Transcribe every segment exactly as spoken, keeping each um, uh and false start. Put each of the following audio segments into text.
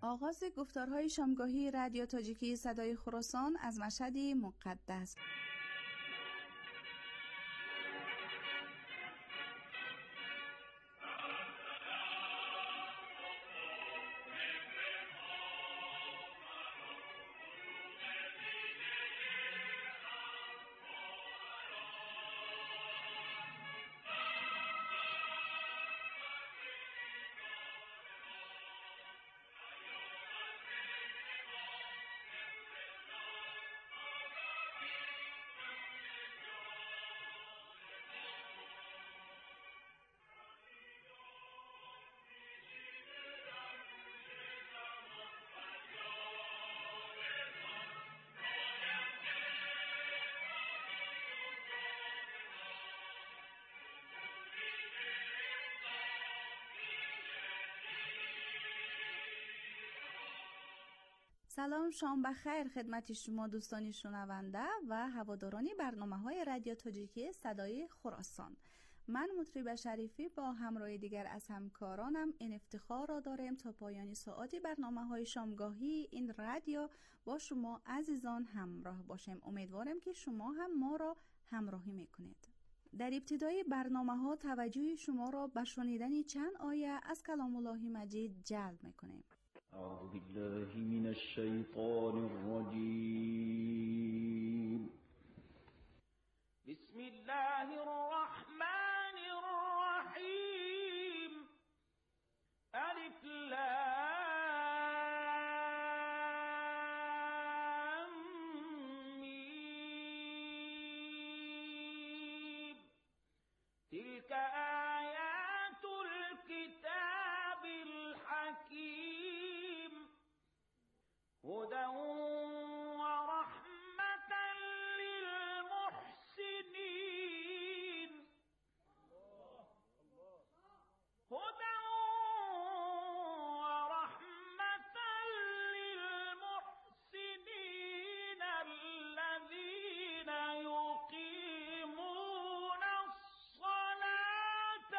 آغاز گفتارهای شامگاهی رادیو تاجیکی صدای خراسان از مشهدی مقدس. سلام، شام بخیر خدمت شما دوستانی شنونده و هواداران برنامه‌های رادیو تاجیکی صدای خراسان. من مطرب شریفی با همراه دیگر از همکارانم این افتخار را داریم تا پایان ساعتی برنامه‌های شامگاهی این رادیو با شما عزیزان همراه باشیم. امیدوارم که شما هم ما را همراهی میکنید. در ابتدای برنامه‌ها توجه شما را به شنیدن چند آیه از کلام الله مجید جلب میکنیم. أعوذ بالله من الشيطان الرجيم. بسم الله الرحمن الرحيم. ألف لام ميم. تلك آيات الكتاب الحكيم هدى ورحمة للمحسنين. هدى ورحمة للمحسنين الذين يقيمون الصلاة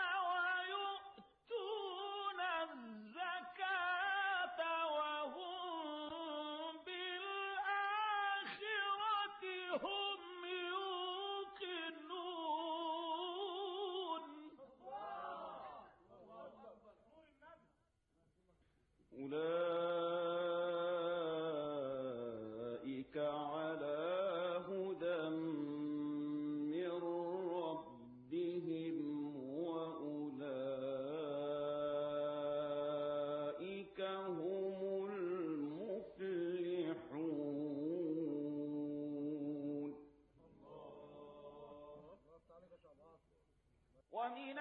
ويؤتون الزكاة وهم أولئك على هدى من ربهم وأولئك هم المفلحون. ومن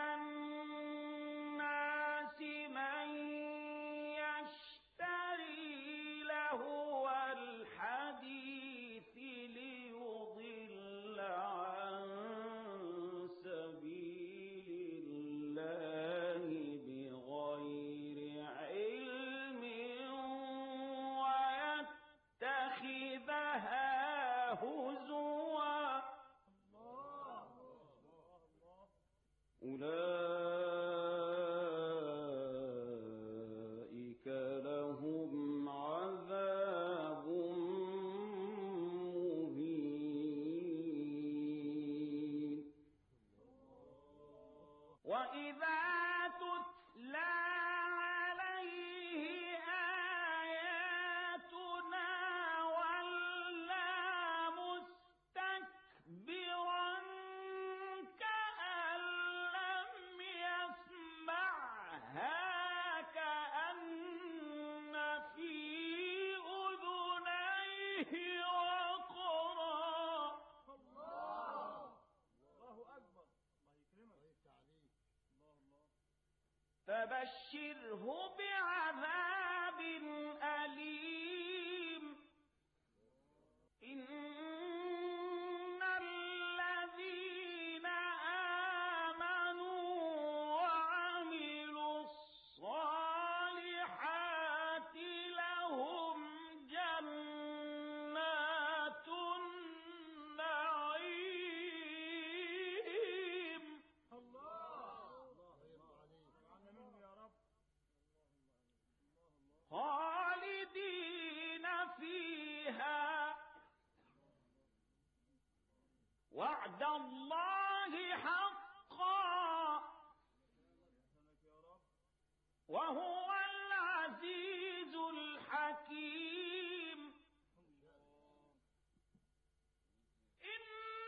الناس من يشتري لهو الحديث ليضل عن سبيل الله بغير علم ويتخذها هزوا. أولئك لهم عذاب مهين. وإذا تتلى عليه آياتنا ولى مستكبرا كأن لم يسمعها كأن في أذنيه وقرا. الله أكبر. الله يكرمك. الله الله. فبشره بعذاب أليم. إن الذين آمنوا وعملوا الصالحات لهم جنات النعيم. الله الله عليك. عننا منه يا رب. وعد الله حقا وهو العزيز الحكيم إن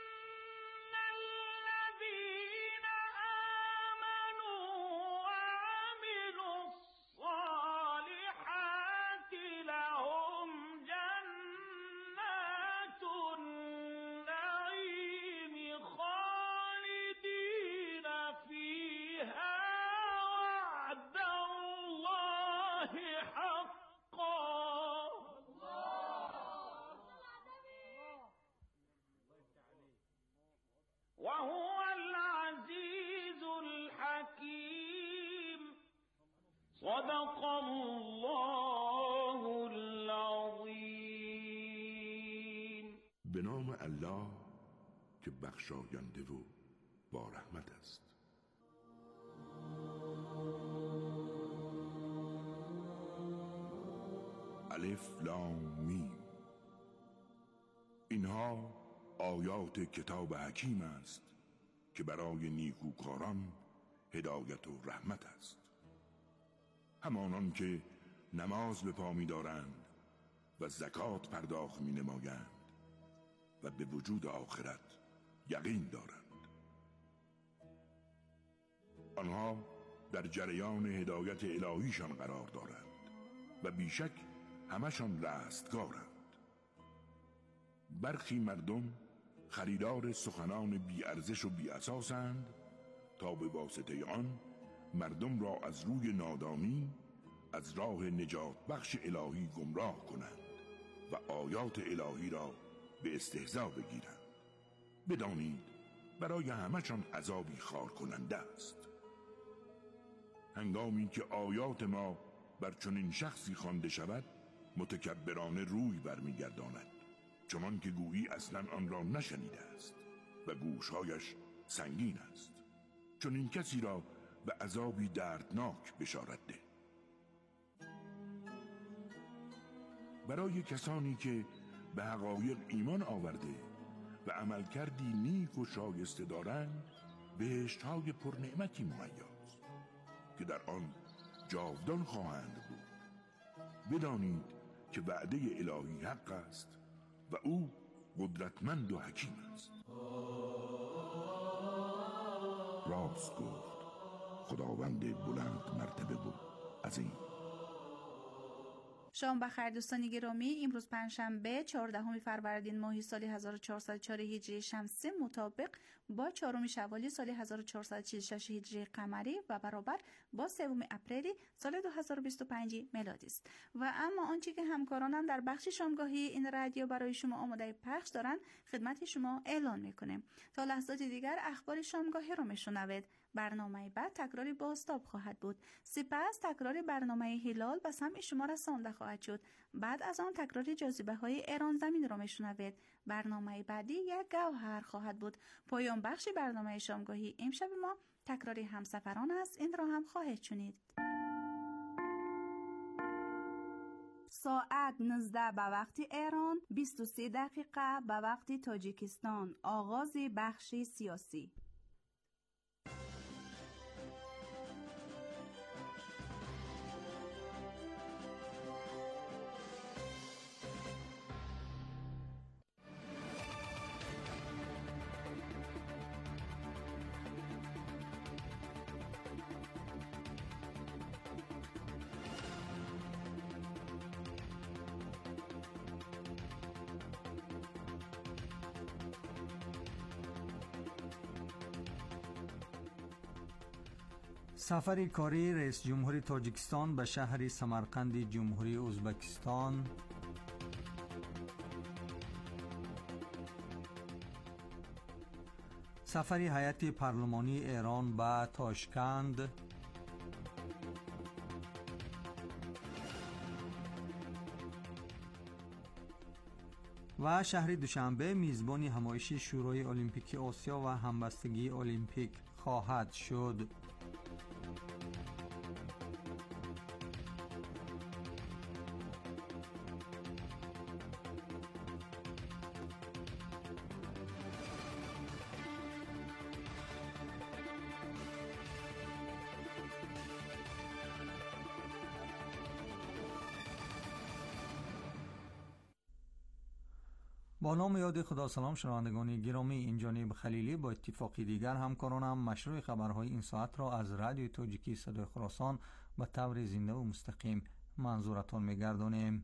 الذين آمنوا وعملوا الصالحات لهم جنات النعيم خالدين فيها وعد الله حقا وهو العزيز الحكيم صدق الله العظیم. به نام الله که بخشاینده و با رحمت است. الف لام میم. اینها آیات کتاب حکیم است که برای نیکوکاران هدایت و رحمت است. همانان که نماز به پا می دارند و زکات پرداخت می نمایند و به وجود آخرت یقین دارند. آنها در جریان هدایت الهیشان قرار دارند و بیشک همشان رستگارند. برخی مردم خریدار سخنان بی ارزش و بی اساسند تا به واسطه آن مردم را از روی نادانی از راه نجات بخش الهی گمراه کنند و آیات الهی را به استهزا بگیرند. بدانید برای همه‌شان عذابی خار کننده است. هنگامی که آیات ما بر چنین شخصی خوانده شود متکبرانه روی برمیگرداند، چنان که گویی اصلا آن را نشنیده است و گوشهایش سنگین است. چنین کسی را به عذابی دردناک بشارت ده. برای کسانی که به حقایق ایمان آورده و عمل کردی نیک و شایسته دارند بهشت‌های پرنعمتی مهیاست که در آن جاودان خواهند بود. بدانید که وعده الهی حق است و او قدرتمند و حکیم است. راست گفت خداوند بلند مرتبه و عظیم. شام بخیر دوستان گرامی. امروز پنجشنبه چهاردهم فروردین ماه سال هزار و چهارصد و چهار هجری شمسی مطابق با چهارم شوالی سال هزار و چهارصد و چهل و شش هجری قمری و برابر با سوم اپریل سال دو هزار و بیست و پنج میلادی است. و اما آنچه که همکارانم در بخش شامگاهی این رادیو برای شما آماده پخش دارند خدمت شما اعلان میکنیم. تا لحظات دیگر اخبار شامگاهی رو میشنوید. برنامه بعد تکراری بازتاب خواهد بود. سپس تکراری برنامه هلال به سمع شما رسانده خواهد شد. بعد از آن تکراری جاذبه های ایران زمین را میشنوید. برنامه بعدی یک گوهر خواهد بود. پایان بخش برنامه شامگاهی امشب ما تکراری همسفران است. این را هم خواهید شنید. ساعت نوزده به وقت ایران، بیست و سه دقیقه به وقت تاجیکستان. آغاز بخش سیاسی. سفر کاری رئیس جمهور تاجیکستان به شهر سمرقند جمهوری ازبکستان. سفر هیئت پارلمانی ایران به تاشکند. و شهر دوشنبه میزبان همایش شورای المپیک آسیا و همبستگی المپیک خواهد شد. با نام یاد خدا. سلام شنوندگان گرامی، این جانب خلیلی با اتفاقی دیگر همکارانم مشروع خبرهای این ساعت را از رادیو تاجیکی صدای خراسان به طور زنده و مستقیم منظورتان می‌گردانیم.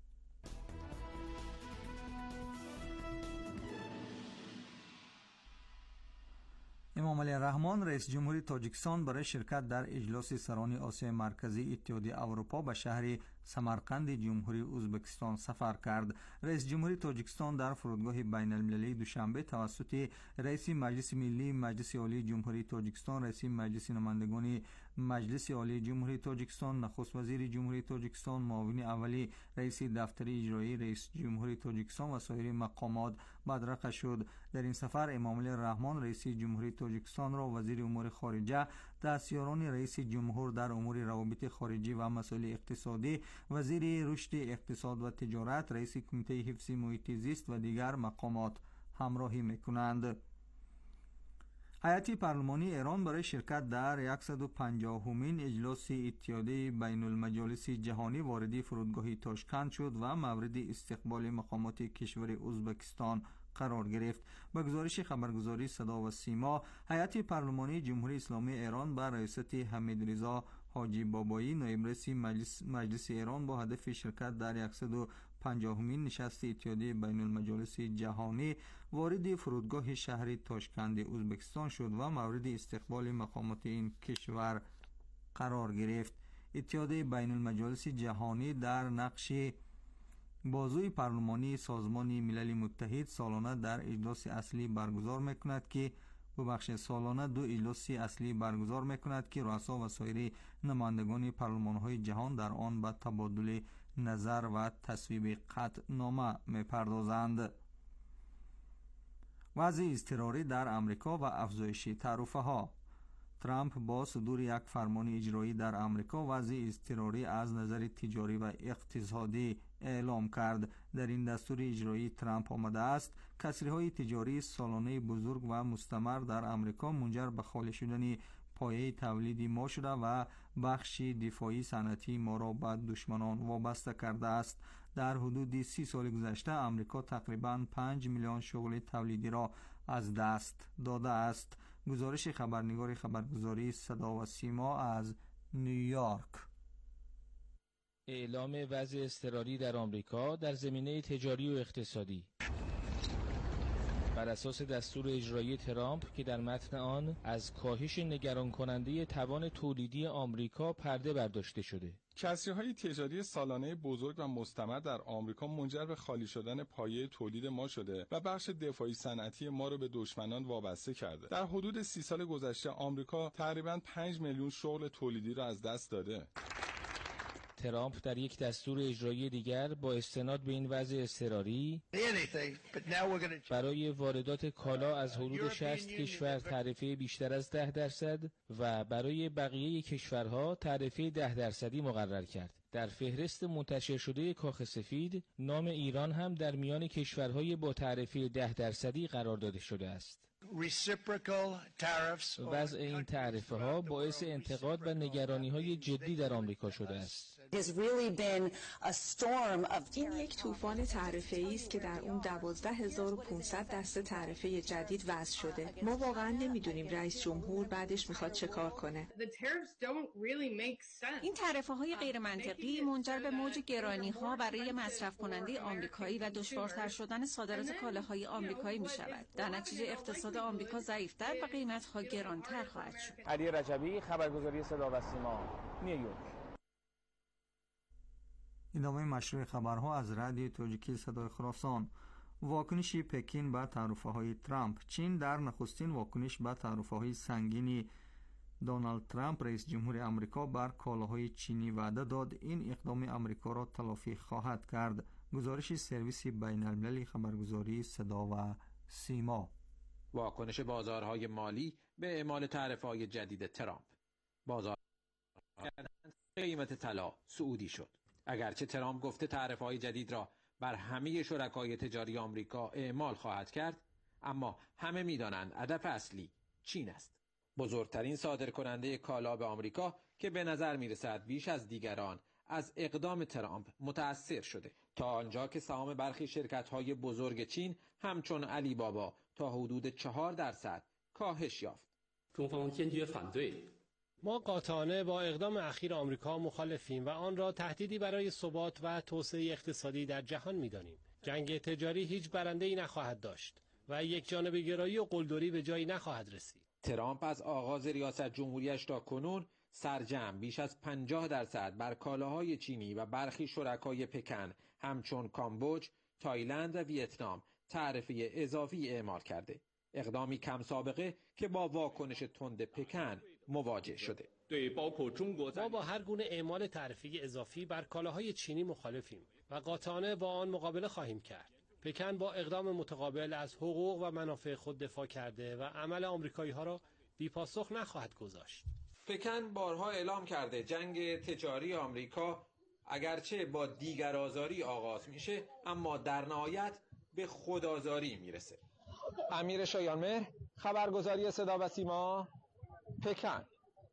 امام علی رحمان رئیس جمهوری تاجیکستان برای شرکت در اجلاس سران آسیای مرکزی اتحادیه اروپا به شهر سمرقند جمهوری ازبکستان سفر کرد. رئیس جمهوری تاجیکستان در فرودگاه بین المللی دوشنبه توسط رئیس مجلس ملی مجلس عالی جمهوری تاجیکستان، رئیس مجلس نمایندگان مجلس عالی جمهوری تاجیکستان، نخست وزیر جمهوری تاجیکستان، معاون اولی رئیس دفتر اجرایی رئیس جمهوری تاجیکستان و سایر مقامات بدرقه شد. در این سفر امام علی رحمان رئیس جمهوری تاجیکستان را وزیر امور خارجه، دستیاران رئیس جمهور در امور روابط خارجی و مسائل اقتصادی، وزیر رشد اقتصاد و تجارت، رئیس کمیته حفظ محیط زیست و دیگر مقامات همراهی می‌کنند. هیئت پارلمانی ایران برای شرکت در صد و پنجاهمین اجلاس اتحادیه بین المجالس جهانی وارد فرودگاه تاشکند شد و مورد استقبال مقامات کشور ازبکستان قرار گرفت. با گزارش خبرگزاری صدا و سیما، هیئت پارلمانی جمهوری اسلامی ایران با رئیست حمیدرضا حاجی بابایی نایب رئیس مجلس, مجلس ایران با هدف شرکت در صد و پنجاهمین نشست اتحادیه بین المجالس جهانی وارد فرودگاه شهر تاشکند ازبکستان شد و مورد استقبال مقامات این کشور قرار گرفت. اتحادیه بین المجالس جهانی در نقش بازوی پارلمانی سازمان ملل متحد سالانه در اجلاس اصلی برگزار میکند که ببخش سالانه دو اجلاس اصلی برگزار میکند که رؤسا و سایر نمایندگان پارلمان‌های جهان در آن به تبادل نظر و تصویب قطعنامه میپردازند. وضع اضطراری در امریکا و افزایش تعرفه‌ها. ترامپ با صدور یک فرمان اجرایی در امریکا وضع اضطراری از نظر تجاری و اقتصادی اعلام کرد. در این دستور اجرایی ترامپ آمده است کسری‌های تجاری سالانه بزرگ و مستمر در امریکا منجر به خالی شدن پایه تولید ما شده و بخش دفاعی صنعتی ما را به دشمنان وابسته کرده است. در حدود سی سال گذشته امریکا تقریباً پنج میلیون شغل تولیدی را از دست داده است. گزارش خبرنگار خبرگزاری صدا و سیما از نیویورک. اعلام وضع اضطراری در آمریکا در زمینه تجاری و اقتصادی. بر اساس دستور اجرایی ترامپ که در متن آن از کاهش نگران کننده توان تولیدی آمریکا پرده برداشته شده. کسری‌های تجاری سالانه بزرگ و مستمر در آمریکا منجر به خالی شدن پایه تولید ما شده و بخش دفاعی صنعتی ما را به دشمنان وابسته کرده. در حدود سی سال گذشته آمریکا تقریباً پنج میلیون شغل تولیدی را از دست داده. ترامپ در یک دستور اجرایی دیگر با استناد به این وضع اضطراری برای واردات کالا از حدود شصت کشور تعرفه بیشتر از ده درصد و برای بقیه کشورها تعرفه ده درصدی مقرر کرد. در فهرست منتشر شده کاخ سفید نام ایران هم در میان کشورهای با تعرفه ده درصدی قرار داده شده است. وضع این تعرفه ها باعث انتقاد و نگرانی های جدی در آمریکا شده است. این یک طوفان تعرفه‌ای است که در اون دوازده هزار و پانصد دسته تعرفه جدید وضع شده. ما واقعا نمیدونیم رئیس جمهور بعدش میخواد چه کار کنه. این تعرفه های غیر منطقی منجر به موج گرانی ها برای مصرف کننده آمریکایی و دشوارتر شدن صادرات کالاهای آمریکایی می شود. در نتیجه اقتصاد آمریکا ضعیفتر و قیمت ها گرانتر خواهد شد. علی رجبی، خبرگزاری صدا و سیما، نیویورک. ادامه مشروع خبرها از رادیو تاجیکی صدای خراسان. واکنش پکین به تعرفه‌های ترامپ. چین در نخستین واکنش به تعرفه‌های سنگین دونالد ترامپ رئیس جمهور آمریکا بر کالاهای چینی وعده داد این اقدام آمریکا را تلافی خواهد کرد. گزارش سرویس بین المللی خبرگزاری صدا و سیما. واکنش بازارهای مالی به اعمال تعرفه‌های جدید ترامپ. بازار قیمت طلا صعودی شد. اگرچه ترامپ گفته تعرفه‌های جدید را بر همه شرکای تجاری آمریکا اعمال خواهد کرد، اما همه می‌دانند هدف اصلی چین است. بزرگترین صادرکننده کالا به آمریکا که به نظر می‌رسد بیش از دیگران از اقدام ترامپ متأثر شده. تا آنجا که سهام برخی شرکت‌های بزرگ چین همچون علی بابا تا حدود چهار درصد کاهش یافت. ما قاطعانه با اقدام اخیر آمریکا مخالفیم و آن را تهدیدی برای ثبات و توسعه اقتصادی در جهان می‌دانیم. جنگ تجاری هیچ برنده‌ای نخواهد داشت و یک جانبه گرایی و قلدری به جایی نخواهد رسید. ترامپ از آغاز ریاست جمهوریش تا کنون سرجم بیش از پنجاه درصد بر کالاهای چینی و برخی شرکای پکن همچون کامبوج، تایلند و ویتنام تعرفه اضافی اعمال کرده. اقدامی کم سابقه که با واکنش تند پکن مواجه شده. ما با هر گونه اعمال تعرفه اضافی بر کالاهای چینی مخالفیم و قاطعانه با آن مقابله خواهیم کرد. پکن با اقدام متقابل از حقوق و منافع خود دفاع کرده و عمل آمریکایی‌ها را بی‌پاسخ نخواهد گذاشت. پکن بارها اعلام کرده جنگ تجاری آمریکا اگرچه با دیگرآزاری آغاز میشه اما در نهایت به خودآزاری میرسه. امیر شایانمهر، خبرگزاری صدا و سیما، پکن.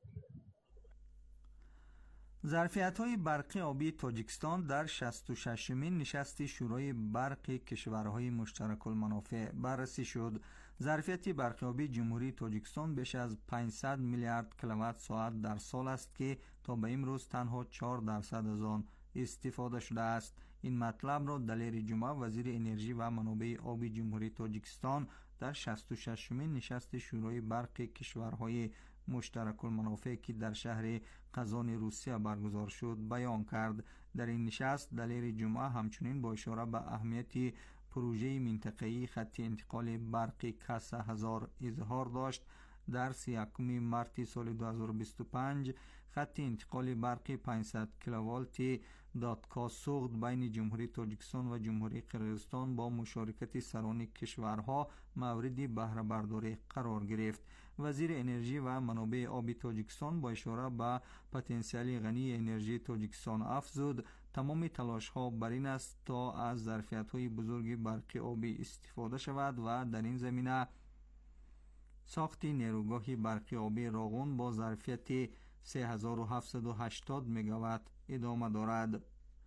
ظرفیت‌های برقی آبی تاجیکستان در شصت و ششمین نشست شورای برق کشورهای مشترک المنافع بررسی شد. ظرفیت برقی آبی جمهوری تاجیکستان بیش از پانصد میلیارد کیلووات ساعت در سال است که تا به امروز تنها چهار درصد از آن استفاده شده است. این مطلب را دلیر جمعه وزیر انرژی و منابع آبی جمهوری تاجیکستان در شصت و ششمین نشست شورای برق کشورهای مشترک المنافع که در شهر قزان روسیه برگزار شد بیان کرد. در این نشست دلیر جمعه همچنین با اشاره به اهمیت پروژه منطقه‌ای خط انتقال برق کاسا هزار اظهار داشت. در سی و یکم مارس سال دو هزار و بیست و پنج خط انتقال برق پانصد کیلوولت دادگاه سوخت بین جمهوری تاجیکستان و جمهوری قرقیزستان با مشارکت سران کشورها مورد بهره برداری قرار گرفت. وزیر انرژی و منابع آبی تاجیکستان با اشاره به پتانسیل غنی انرژی تاجیکستان افزود تمام تلاش ها بر این است تا از ظرفیت های بزرگ برق آبی استفاده شود و در این زمینه ساخت نیروگاه برق آبی راغون با ظرفیت سه هزار و هفتصد و هشتاد مگاوات ادامه دارد.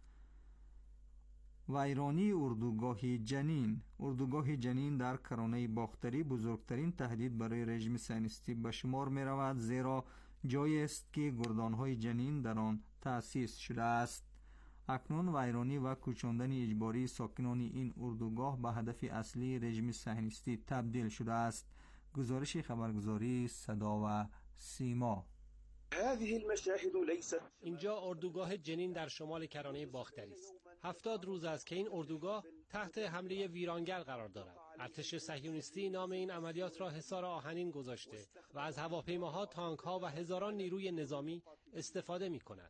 ویرانی اردوگاه جنین. اردوگاه جنین در کرانه باختری بزرگترین تهدید برای رژیم صهیونیستی به شمار می رود، زیرا جایی است که گردانهای جنین در آن تأسیس شده است. اکنون ویرانی و کوچاندن اجباری ساکنان این اردوگاه به هدف اصلی رژیم صهیونیستی تبدیل شده است. گزارش خبرگزاری صدا و سیما. اینجا اردوگاه جنین در شمال کرانه باختری است. هفتاد روز است که این اردوگاه تحت حمله ویرانگر قرار دارد. ارتش صهیونیستی نام این عملیات را حصار آهنین گذاشته و از هواپیماها، تانک‌ها و هزاران نیروی نظامی استفاده می‌کند.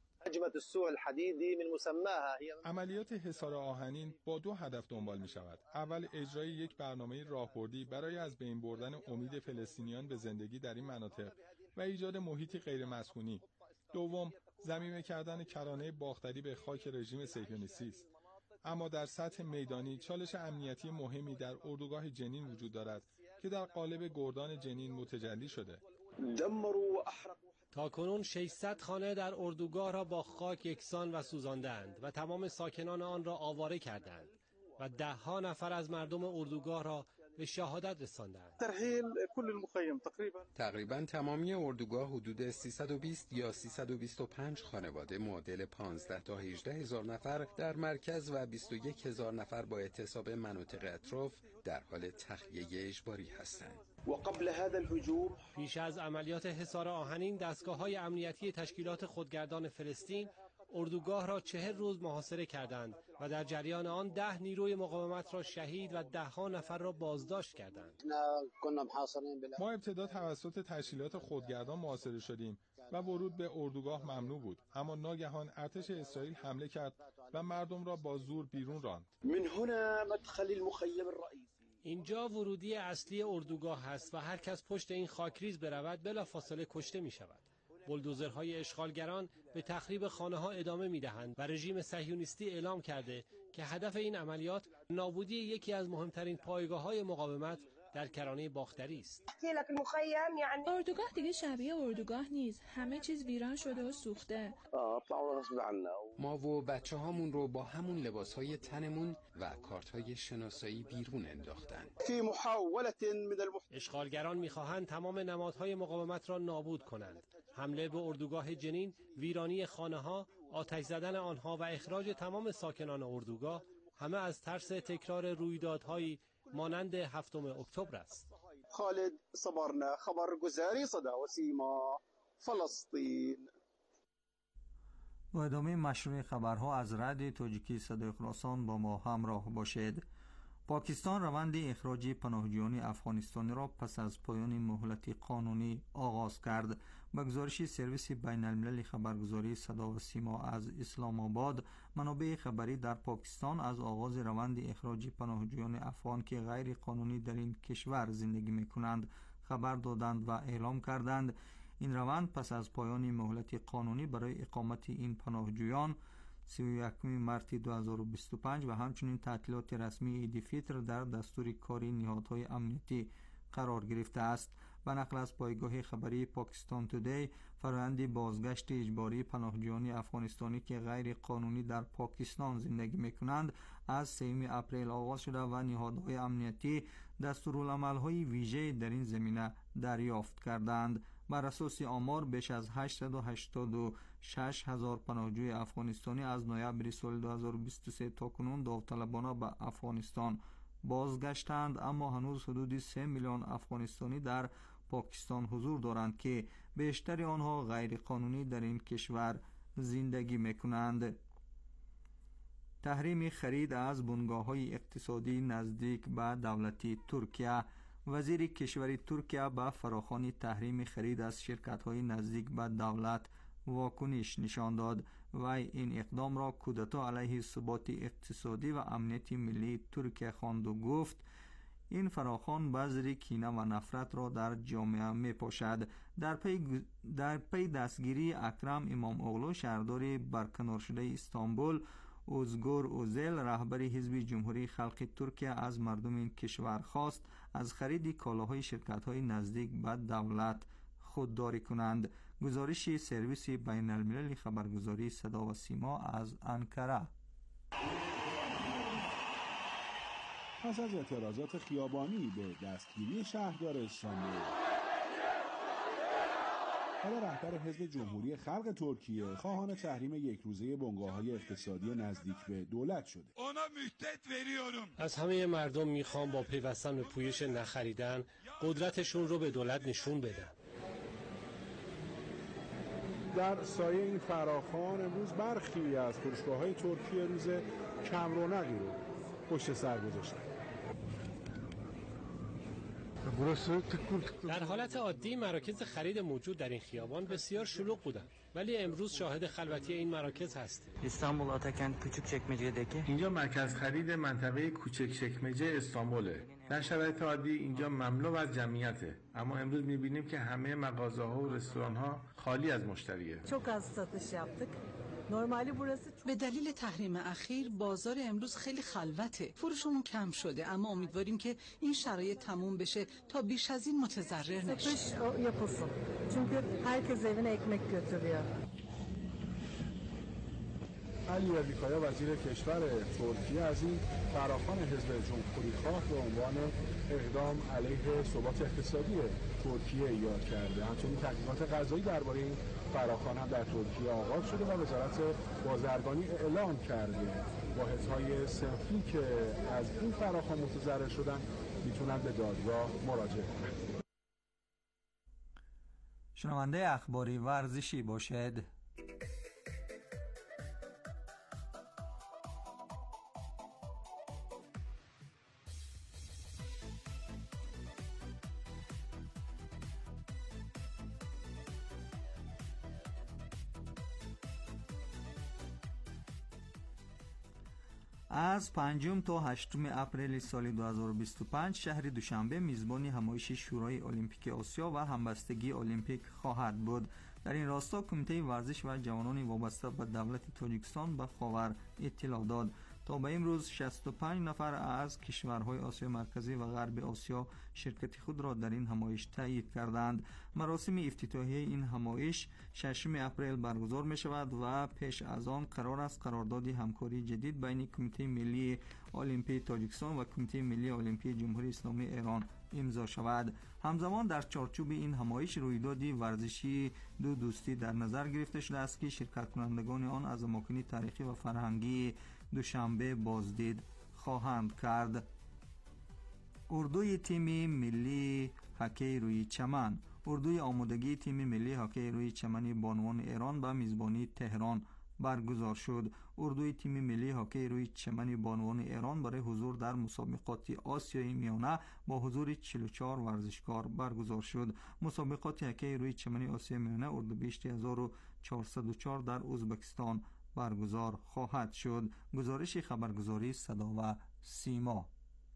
عملیات حصار آهنین با دو هدف دنبال می شود. اول اجرای یک برنامه راهبردی برای از بین بردن امید فلسطینیان به زندگی در این مناطق و ایجاد محیطی غیر مسکونی. دوم، ضمیمه کردن کرانه باختری به خاک رژیم صهیونیستی است. اما در سطح میدانی چالش امنیتی مهمی در اردوگاه جنین وجود دارد که در قالب گردان جنین متجلی شده. تا کنون ششصد خانه در اردوگاه را با خاک یکسان و سوزاندند و تمام ساکنان آن را آواره کردند و ده ها نفر از مردم اردوگاه را به شهادت رساندند. تقریبا تمامی اردوگاه حدود سیصد و بیست یا سیصد و بیست و پنج خانواده معادل پانزده تا هجده هزار نفر در مرکز و بیست و یک هزار نفر با احتساب مناطق اطراف در حال تخلیه اجباری هستند. وقبل هذا الهجوم پیش از عملیات حصار آهنین دستگاه‌های امنیتی تشکیلات خودگردان فلسطین اردوگاه را چهل روز محاصره کردند و در جریان آن ده نیروی مقاومت را شهید و ده ها نفر را بازداشت کردند. ما ابتدا توسط تشکیلات خودگردان محاصره شدیم و ورود به اردوگاه ممنوع بود، اما ناگهان ارتش اسرائیل حمله کرد و مردم را با زور بیرون راند. من هنا مدخل المخيم الرئيسي. اینجا ورودی اصلی اردوگاه است و هر کس پشت این خاکریز برود بلافاصله کشته می شود. بلدوزرهای اشغالگران به تخریب خانه‌ها ادامه می‌دهند و رژیم صهیونیستی اعلام کرده که هدف این عملیات نابودی یکی از مهمترین پایگاه‌های مقاومت در کرانه باختری است. اردوگاه دیگه شبیه اردوگاه نیست. همه چیز ویران شده و سوخته. ما و بچه هامون رو با همون لباس های تنمون و کارت های شناسایی بیرون انداختن. اشغالگران میخواهند تمام نمادهای مقاومت را نابود کنند. حمله به اردوگاه جنین، ویرانی خانه ها، آتش زدن آنها و اخراج تمام ساکنان اردوگاه همه از ترس تکرار رویدادهایی مانند هفتم اکتبر است. خالد صبرنا خبرگزاری صدا و سیما فلسطین. و ادامه مشروع خبرها از رادیو تاجیکی صدای خراسان با ما همراه باشید. پاکستان روند اخراج پناهجویان افغانستانی را پس از پایان مهلت قانونی آغاز کرد. به گزارش سرویس بین المللی خبرگزاری صدا و سیما از اسلام آباد، منابع خبری در پاکستان از آغاز روند اخراج پناهجویان افغان که غیر قانونی در این کشور زندگی می‌کنند خبر دادند و اعلام کردند این روند پس از پایان مهلت قانونی برای اقامت این پناهجویان سی و یکم مارس دو هزار و بیست و پنج و همچنین تعطیلات رسمی عید فطر در دستور کاری نهادهای امنیتی قرار گرفته است. به نقل از پایگاه خبری پاکستان تودی، فرآیند بازگشت اجباری پناهجویان افغانستانی که غیر قانونی در پاکستان زندگی می‌کنند از سوم اپریل آغاز شده و نهادهای امنیتی دستورالعمل‌های ویژه در این زمینه دریافت کردند. بر اساس آمار بیش از هشتصد و هشتاد و شش هزار پناهجوی افغانستانی از نوامبر سال دو هزار و بیست و سه تا کنون داوطلبانه به افغانستان بازگشتند، اما هنوز حدود سه میلیون افغانستانی در پاکستان حضور دارند که بیشتر آنها غیر قانونی در این کشور زندگی میکنند. تحریم خرید از بنگاه‌های اقتصادی نزدیک به دولت ترکیه. وزیر کشور ترکیه به فراخوان تحریم خرید از شرکت‌های نزدیک به دولت واکنش نشان داد و این اقدام را کودتا علیه ثبات اقتصادی و امنیت ملی ترکیه خواند و گفت این فراخوان بذر کینه و نفرت را در جامعه می‌پاشد. در پی در پی دستگیری اکرم امام اوغلو شهردار برکنار شده استانبول، اوزگور اوزل رهبر حزب جمهوری خلق ترکیه از مردم این کشور خواست از خرید کالاهای شرکت‌های نزدیک به دولت خودداری کنند. گزارش سرویس بین المللی خبرگزاری صدا و سیما از انکره. پس از اعتراضات خیابانی به دستگیری شهردار استانبول، حالا رهبر حزب جمهوری خلق ترکیه خواهان تحریم یک روزه بنگاه‌های اقتصادی نزدیک به دولت شده. از همه مردم میخوام با پیوستن به پویش نخریدن قدرتشون رو به دولت نشون بدن. در سایه این فراخوان امروز برخی از فروشگاه‌های ترکیه روز کم رونقی رو پشت سر گذاشتن. در حالت عادی مراکز خرید موجود در این خیابان بسیار شلوغ بودند، ولی امروز شاهد خلوتی این مراکز هستیم. استانبول آتاکent Küçükçekmece'deki اینجا مرکز خرید منطقه کوچکچکمجه استانبوله. در شرایط عادی اینجا مملو از جمعیته، اما امروز می‌بینیم که همه مغازه‌ها و رستوران‌ها خالی از مشتریه. Çok az satış yaptık. نرمالی burası. به دلیل تحریم اخیر بازار امروز خیلی خلوته. فروشمون کم شده، اما امیدواریم که این شرایط تموم بشه تا بیش از این متضرر نشیم. Satış yapılsın. Çünkü herkes evine ekmek götürüyor. علی اردیکایا وزیر کشور ترکیه از این فراخوان حزب جمهوری خواه به عنوان اقدام علیه ثبات اقتصادی ترکیه یاد کرده. همچنین تحقیقات قضایی درباره این فراخوان هم در ترکیه آغاز شده و وزارت بازرگانی اعلام کرده واحدهای صنفی که از این فراخوان متضرر شدن میتونن به دادگاه مراجعه کنند. شنونده اخباری ورزشی باشد. از پنجم تا هشتم اپریل سال دو هزار و بیست و پنج شهر دوشنبه میزبان همایش شورای المپیک آسیا و همبستگی المپیک خواهد بود. در این راستا کمیته ورزش و جوانان وابسته به دولت تاجیکستان به خاور اطلاع داد. تا به امروز شصت و پنج نفر از کشورهای آسیا مرکزی و غرب آسیا شرکت خود را در این همایش تایید کردند. مراسم افتتاحیه این همایش ششم اپریل برگزار می شود و پیش از آن قرار است قرارداد همکاری جدید بین کمیته ملی المپی تاجیکستان و کمیته ملی المپی جمهوری اسلامی ایران امضا شود. همزمان در چارچوب این همایش رویدادی ورزشی دو دوستی در نظر گرفته شده است که شرکت کنندگان آن از اماکن تاریخی و فرهنگی دوشنبه بازدید خواهند کرد. اردوی تیم ملی هاکی روی چمن. اردوی آمادگی تیم ملی هاکی روی چمن بانوان ایران به میزبانی تهران برگزار شد. اردوی تیم ملی هاکی روی چمن بانوان ایران برای حضور در مسابقات آسیایی میانه با حضور چهل و چهار ورزشکار برگزار شد. مسابقات هاکی روی چمن آسیایی میانه اردیبهشت هزار و چهارصد و چهار در ازبکستان برگزار خواهد شد. گزارش خبرگزاری صدا و سیما.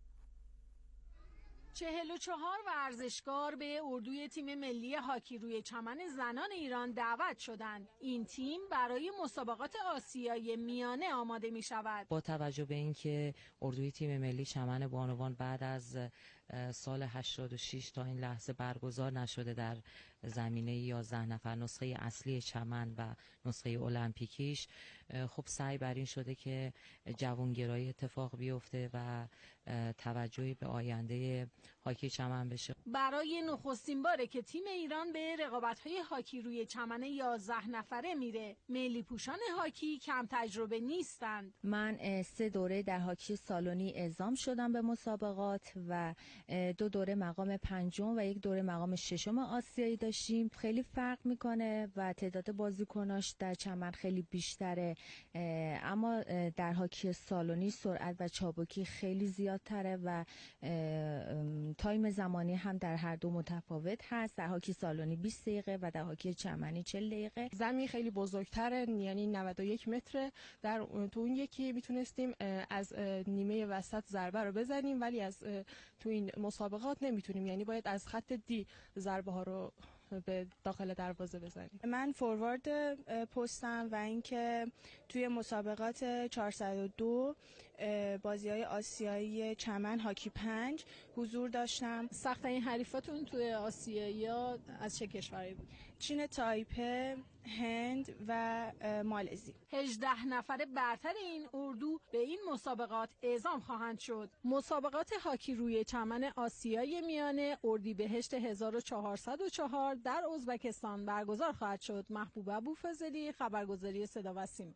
چهل و چهار ورزشکار به اردوی تیم ملی هاکی روی چمن زنان ایران دعوت شدند. این تیم برای مسابقات آسیایی میانه آماده می شود. با توجه به اینکه اردوی تیم ملی چمن بانوان بعد از سال هشتاد و شش تا این لحظه برگزار نشده در زمینه یازده نفر نسخه اصلی چمن و نسخه المپیکیش، خب سعی بر این شده که جوانگرایی اتفاق بیفته و توجهی به آینده هاکی چمن بشه. برای نخستین باره که تیم ایران به رقابت‌های هاکی روی چمن یازده نفره میره. ملی پوشان هاکی کم تجربه نیستند. من سه دوره در هاکی سالونی اعزام شدم به مسابقات و دو دوره مقام پنجم و یک دوره مقام ششم آسیایی داشتیم. خیلی فرق میکنه و تعداد بازیکناش در چمن خیلی بیشتره، اما در هاکی سالونی سرعت و چابکی خیلی زیادتره و تایم زمانی هم در هر دو متفاوت هست. در هاکی سالونی بیست دقیقه و در هاکی چمنی چهل دقیقه. زمین خیلی بزرگتره، یعنی نود و یک متر. در تو اون یکی میتونستیم از نیمه وسط ضربه رو بزنیم، ولی از تو این مسابقات نمیتونیم، یعنی باید از خط دی ضربه ها رو به داخل دروازه بزنیم. من فوروارد پستم و اینکه توی مسابقات چهارصد و دو بازی‌های آسیایی چمن هاکی پنج حضور داشتم. سخت‌ترین حریفاتون توی آسیایی از چه کشوری بود؟ چین تایپه، هند و مالزی. هجده نفر برتر این اردو به این مسابقات اعزام خواهند شد. مسابقات هاکی روی چمن آسیای میانه اردیبهشت هزار و چهارصد و چهار در ازبکستان برگزار خواهد شد. محبوبه ابوفضلی، خبرگزاری صدا و سیما.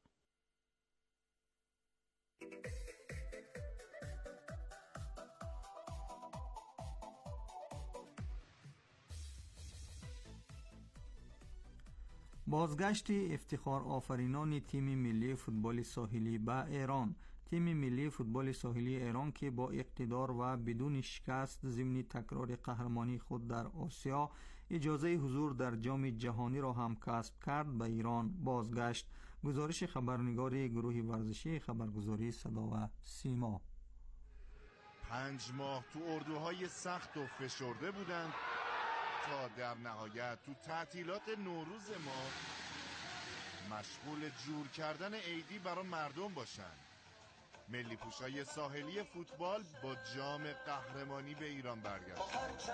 بازگشت افتخار آفرینان تیم ملی فوتبال ساحلی به ایران. تیم ملی فوتبال ساحلی ایران که با اقتدار و بدون شکست ضمن تکرار قهرمانی خود در آسیا اجازه حضور در جام جهانی را هم کسب کرد به ایران بازگشت. گزارش خبرنگار گروه ورزشی خبرگزاری صدا و سیما. پنج ماه تو اردوهای سخت و فشرده بودند تا در نهایت تو تعطیلات نوروز ما مشغول جور کردن عیدی برای مردم باشند. ملی پوشای ساحلی فوتبال با جام قهرمانی به ایران برگشت.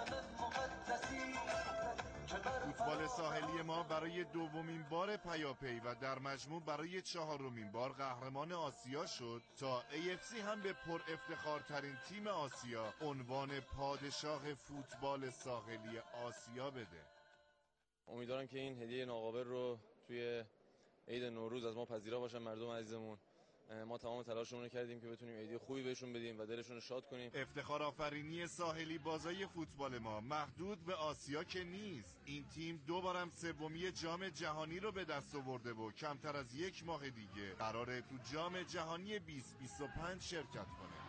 فوتبال ساحلی ما برای دومین بار پیاپی و در مجموع برای چهارمین بار قهرمان آسیا شد تا ای اف سی هم به پر افتخارترین تیم آسیا عنوان پادشاه فوتبال ساحلی آسیا بده. امیدوارم که این هدیه ناقابل رو توی عید نوروز از ما پذیرا باشن مردم عزیزمون. ما تمام تلاشمون رو کردیم که بتونیم عیدی خوبی بهشون بدیم و دلشون رو شاد کنیم. افتخار آفرینی ساحلی بازای فوتبال ما محدود به آسیا که نیست. این تیم دوبارم سومی جام جهانی رو به دست آورده و کمتر از یک ماه دیگه قراره تو جام جهانی بیست بیست و پنج شرکت کنه.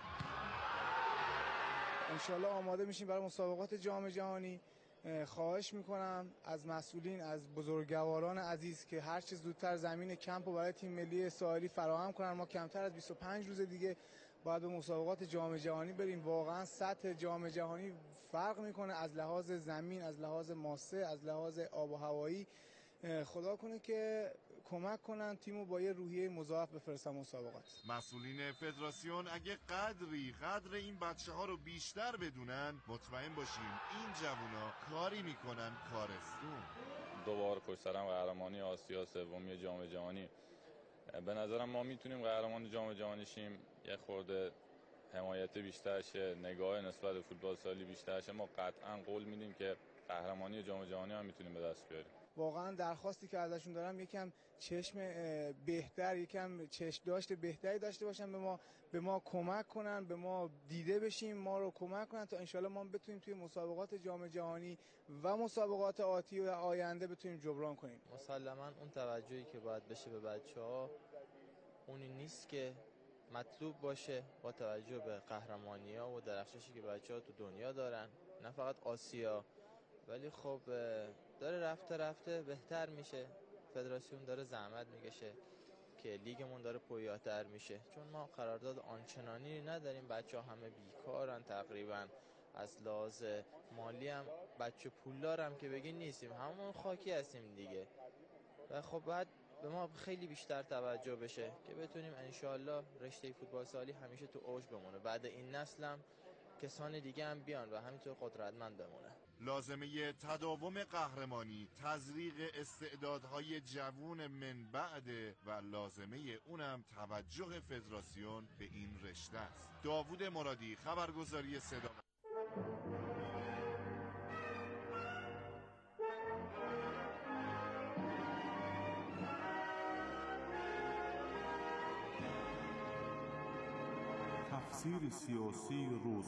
انشالله آماده میشیم برای مسابقات جام جهانی. خواهش میکنم از مسئولین، از بزرگواران عزیز که هر چه زودتر زمین کمپ رو برای تیم ملی ساحلی فراهم کنن. ما کمتر از بیست و پنج روز دیگه باید به مسابقات جام جهانی بریم. واقعا سطح جام جهانی فرق میکنه از لحاظ زمین، از لحاظ ماسه، از لحاظ آب و هوایی. خدا کنه که کمک کنن تیمو با یه روحیه مضاعف بفرستن مسابقات. مسئولین فدراسیون اگه قدری قدر این بچه‌ها رو بیشتر بدونن، مطمئن باشیم این جوونا کاری میکنن کارستون. دوباره پشت سر هم قهرمانی آسیا، سومی جام جهانی. به نظرم ما میتونیم قهرمان جام جهانی شیم. یه خورده حمایت بیشتر شه، نگاه نسبت به فوتبال سالی بیشتر شه. ما قطعا قول میدیم که قهرمانی جام جهانی هم میتونیم به دست بیاریم. واقعا درخواستی که ازشون دارم یکم چشم بهتر، یکم چشم داشته بهتری داشته باشن، به ما به ما کمک کنن، به ما دیده بشیم، ما رو کمک کنن تا انشالله ما بتونیم توی مسابقات جام جهانی و مسابقات آتی و آینده بتونیم جبران کنیم. مسلما اون توجهی که باید بشه به بچه‌ها اونی نیست که مطلوب باشه با توجه به قهرمانی‌ها و درخششی که بچه‌ها تو دنیا دارن، نه فقط آسیا، ولی خب داره رفته رفته بهتر میشه. فدراسیون داره زحمت میکشه که لیگمون داره پویاتر میشه، چون ما قرارداد آنچنانی نداریم. بچه ها همه بیکارن تقریبا، از لحاظ مالی هم بچه پولدار هم که بگی نیستیم، همون خاکی هستیم دیگه. و خب بعد به ما خیلی بیشتر توجه بشه که بتونیم انشالله رشته فوتبال سالی همیشه تو اوج بمونه، بعد این نسل هم کسان دیگه هم بیان و همینطور قدرتمند بمونه. لازمه تداوم قهرمانی تزریق استعدادهای جوون من بعده و لازمه اونم توجه فدراسیون به این رشته است. داوود مرادی، خبرگزاری صدا. تفسیر سیاسی روز.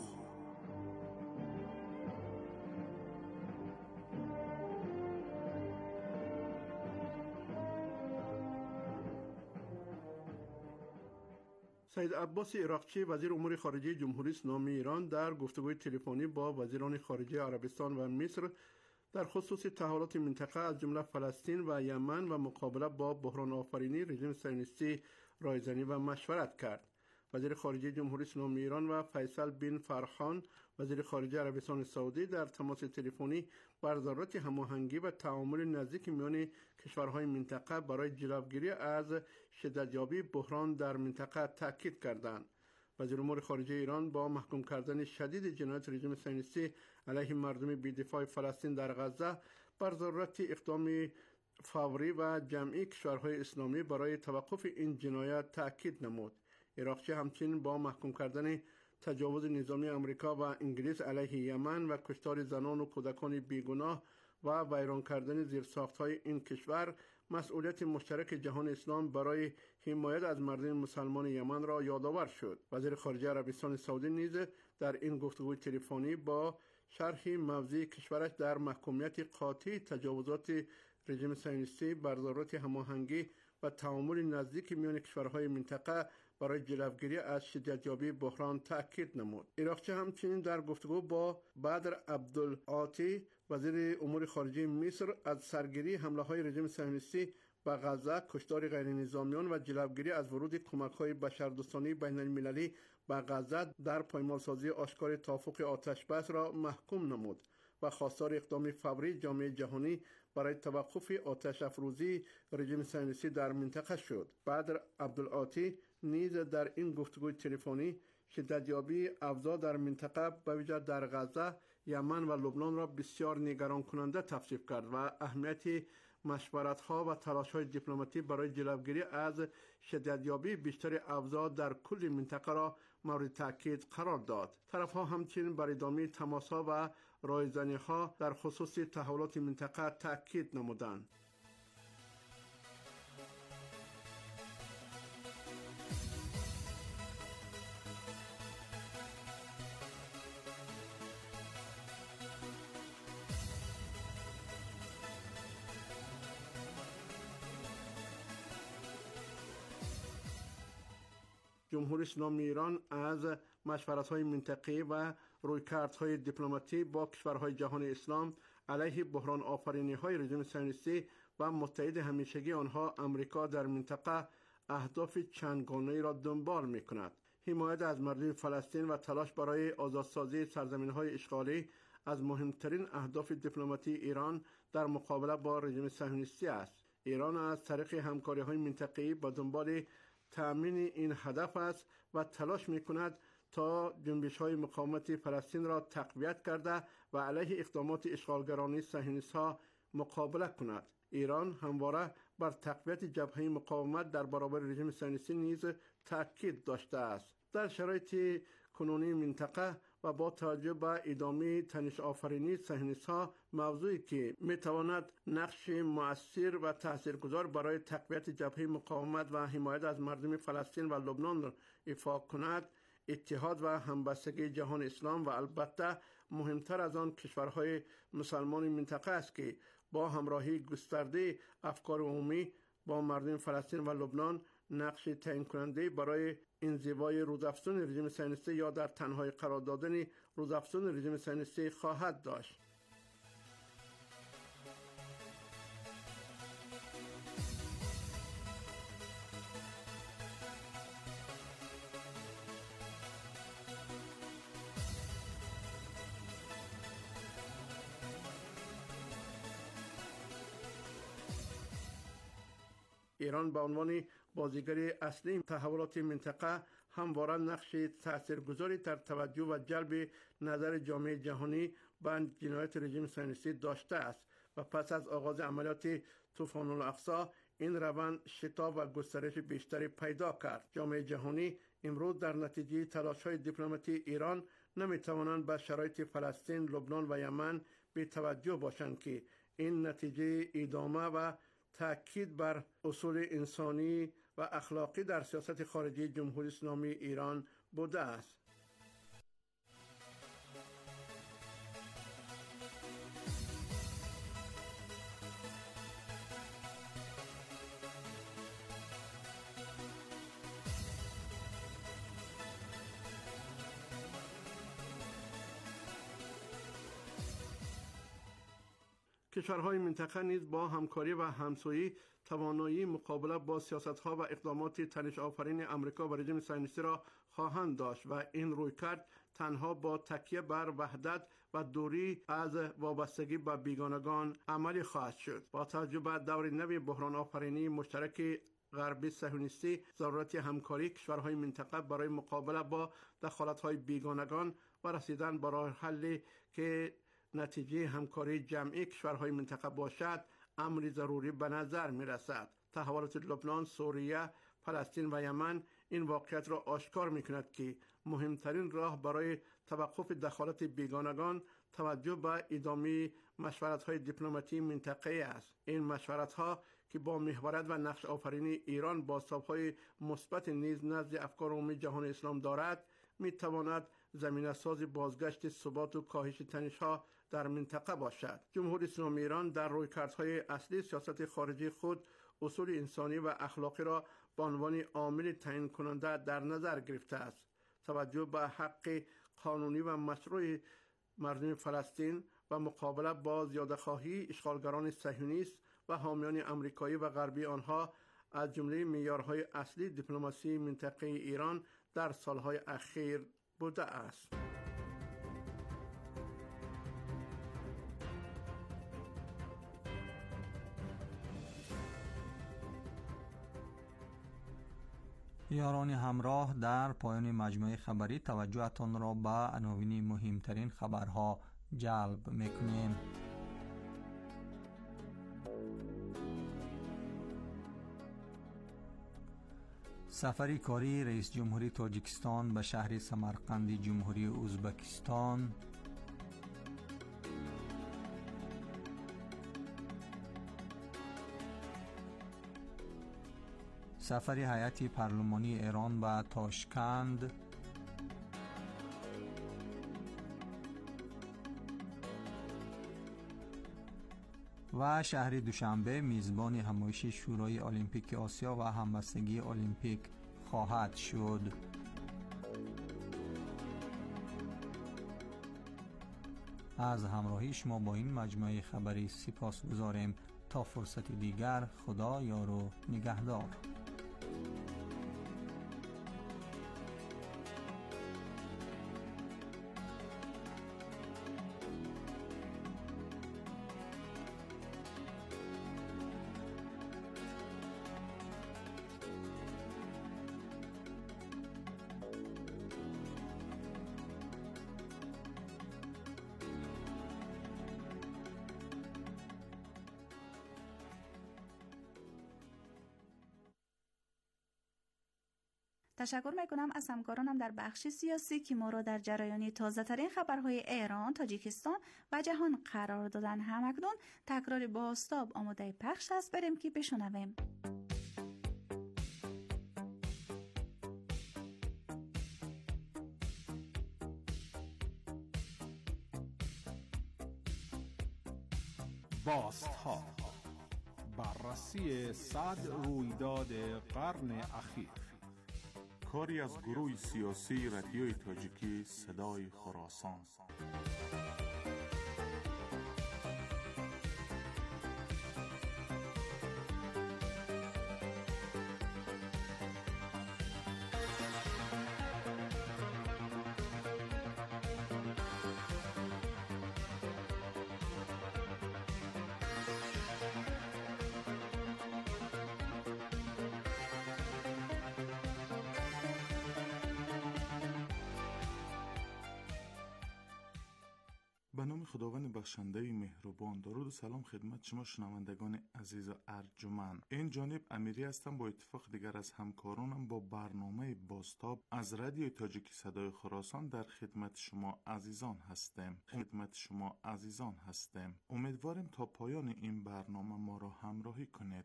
سید عباس عراقچی وزیر امور خارجه جمهوری اسلامی ایران در گفتگوی تلفنی با وزیران خارجه عربستان و مصر در خصوص تحولات منطقه از جمله فلسطین و یمن و مقابله با بحران آفرینی رژیم صهیونیستی رایزنی و مشورت کرد. وزیر خارجه جمهوری اسلامی ایران و فیصل بن فرحان وزیر خارجه عربستان سعودی در تماس تلفنی بر ضرورت هماهنگی و تعامل نزدیک میان کشورهای منطقه برای جلوگیری از شدتیابی بحران در منطقه تاکید کردند. وزیر امور خارجه ایران با محکوم کردن شدید جنایت رژیم صهیونیستی علیه مردم بی‌دفاع فلسطین در غزه بر ضرورت اقدام فوری و جمعی کشورهای اسلامی برای توقف این جنایت تاکید نمود. عراقچی همچنین با محکوم کردن تجاوز نظامی آمریکا و انگلیس علیه یمن و کشتار زنان و کودکان بیگناه و ویران کردن زیرساخت‌های این کشور مسئولیت مشترک جهان اسلام برای حمایت از مردم مسلمان یمن را یادآور شد. وزیر خارجه عربستان سعودی نیز در این گفتگوی تلفنی با شرح موضع کشورش در محکومیت قاطع تجاوزات رژیم صهیونیستی بر ضرورت هماهنگی و تعامل نزدیک میان کشورهای منطقه برای جلوگیری از شدتیابی بحران تاکید نمود. عراقچی همچنین در گفتگو با بدر عبدالعاطی وزیر امور خارجه مصر از سرگیری حمله‌های رژیم صهیونیستی به غزه، کشتار غیر نظامیان و جلوگیری از ورود کمک‌های بشردوستانه بین‌المللی به غزه در پایمالسازی آشکار توافق آتش‌بس را محکوم نمود و خواستار اقدام فوری جامعه جهانی برای توقف آتش افروزی رژیم صهیونیستی در منطقه شد. بدر عبدالعاطی نیز در این گفتگوی تلفنی شدتیابی اوضاع در منطقه به ویژه در غزه، یمن و لبنان را بسیار نگران کننده توصیف کرد و اهمیت مشورت‌ها و تلاش‌های دیپلماتی برای جلوگیری از شدتیابی بیشتر اوضاع در کل منطقه را مورد تاکید قرار داد. طرف‌ها همچنین بر ادامه تماس‌ها و رایزنی‌ها در خصوص تحولات منطقه تاکید نمودند. جمهوری اسلامی ایران از مشورت‌های منطقه‌ای و رویکردهای دیپلماتی با کشورهای جهان اسلام علیه بحران آفرینی‌های رژیم صهیونیستی و متحد همیشگی آنها امریکا در منطقه اهداف چندگانه‌ای را دنبال می‌کند. حمایت از مردم فلسطین و تلاش برای آزادسازی سرزمین‌های اشغالی از مهمترین اهداف دیپلماتی ایران در مقابله با رژیم صهیونیستی است. ایران از طریق همکاری‌های منطقه‌ای با دنبال تأمین این هدف است و تلاش می‌کند تا جنبش‌های مقاومت فلسطین را تقویت کرده و علیه اقدامات اشغالگرانی صهیونیست‌ها مقابله کند. ایران همواره بر تقویت جبهه مقاومت در برابر رژیم صهیونیستی نیز تاکید داشته است. در شرایط کنونی منطقه و با توجه به ادامه تنش آفرینی صهیونیست‌ها، موضوعی که می‌تواند نقش مؤثر و تاثیرگذار برای تقویت جبهه مقاومت و حمایت از مردم فلسطین و لبنان را ایفا کند، اتحاد و همبستگی جهان اسلام و البته مهمتر از آن کشورهای مسلمان منطقه است که با همراهی گسترده افکار عمومی با مردم فلسطین و لبنان نقش تعیین کننده برای انزوای روزافزون رژیم صهیونیستی یا در تنهایی قرار دادن روزافزون رژیم صهیونیستی خواهد داشت. ایران به عنوان بازیگر اصلی تحولات منطقه همواره نقش تاثیرگذاری در توجه و جلب نظر جامعه جهانی به جنایات رژیم صهیونیستی داشته است و پس از آغاز عملیات طوفان الاقصی این روند شتاب و گسترش بیشتری پیدا کرد. جامعه جهانی امروز در نتیجه تلاش‌های دیپلماتی ایران نمی‌توانند به شرایط فلسطین، لبنان و یمن بی توجه باشند که این نتیجه ادامه و تأکید بر اصول انسانی و اخلاقی در سیاست خارجی جمهوری اسلامی ایران بوده است. کشورهای منطقه نیز با همکاری و همسویی توانایی مقابله با سیاست‌ها و اقدامات تنش آفرین امریکا و رژیم صهیونیستی را خواهند داشت و این رویکرد تنها با تکیه بر وحدت و دوری از وابستگی به بیگانگان عملی خواهد شد. با توجه به دور نوی بحران آفرینی مشترک غربی صهیونیستی، ضرورت همکاری کشورهای منطقه برای مقابله با دخالت‌های بیگانگان و رسیدن به راه حلی که نتیجه همکاری جمعی کشورهای منطقه باشد امری ضروری به نظر می رسد. تحولات لبنان، سوریه، فلسطین و یمن این واقعیت را آشکار می کند که مهمترین راه برای توقف دخالت بیگانگان توجه به ادامه مشورت‌های دیپلماتی منطقه‌ای است. این مشورت‌ها که با محوریت و نقش آفرینی ایران بازتاب‌های مثبت نیز نزد افکار عمومی جهان اسلام دارد، می تواند زمینه ساز بازگشت ثبات و کاهش تنش‌ها در منطقه باشد. جمهوری اسلامی ایران در رویکردهای اصلی سیاست خارجی خود اصول انسانی و اخلاقی را به عنوان عامل تعیین کننده در نظر گرفته است. توجه به حق قانونی و مشروع مردم فلسطین و مقابله با زیاده‌خواهی اشغالگران صهیونیست و حامیان آمریکایی و غربی آنها از جمله معیارهای اصلی دیپلماسی منطقه‌ای ایران در سالهای اخیر بوده است. یاران همراه، در پایان مجموعه خبری توجهتان را به عناوین مهمترین خبرها جلب میکنیم. سفری کاری رئیس جمهوری تاجیکستان به شهر سمرقند جمهوری ازبکستان، سفر هیئت پارلمانی ایران به تاشکند، و شهر دوشنبه میزبان همایش شورای المپیک آسیا و همبستگی المپیک خواهد شد. از همراهی شما با این مجموعه خبری سپاس گذاریم. تا فرصت دیگر، خدا یار و نگهدار. تشکر میکنم از همکارانم در بخش سیاسی که ما را در جریان تازه ترین خبرهای ایران، تاجیکستان و جهان قرار دادن. همکنون تکرار بازتاب آماده پخش است، بریم که بشنویم. بازتاب، بررسی صد رویداد قرن اخیر. کاری از گروه سیاسی رادیوی تاجیکی صدای خراسان. به نام خداوند بخشنده مهربان. درود و سلام خدمت شما شنوندگان عزیز و ارجمند. این جانب امیری هستم، با اتفاق دیگر از همکارانم با برنامه بازتاب از رادیو تاجیکی صدای خراسان در خدمت شما عزیزان هستیم. خدمت شما عزیزان هستیم. امیدواریم تا پایان این برنامه ما را همراهی کنید.